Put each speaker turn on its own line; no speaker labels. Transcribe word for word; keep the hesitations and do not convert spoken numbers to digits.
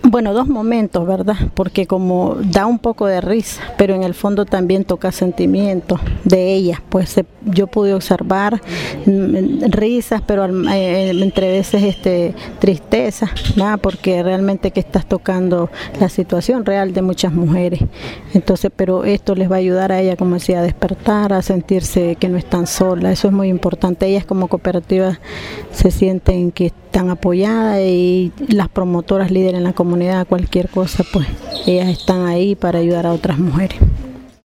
Bueno, dos momentos, ¿verdad? Porque como da un poco de risa, pero en el fondo también toca sentimientos de ellas. Pues se, yo pude observar mm, risas, pero al, eh, entre veces este, tristeza, ¿verdad? Porque realmente que estás tocando la situación real de muchas mujeres. Entonces, pero esto les va a ayudar a ella, como decía, a despertar, a sentirse que no están solas. Eso es muy importante. Ellas como cooperativas se sienten que están apoyadas y las promotoras líderes en la comunidad, cualquier cosa, pues ellas están ahí para ayudar a otras mujeres.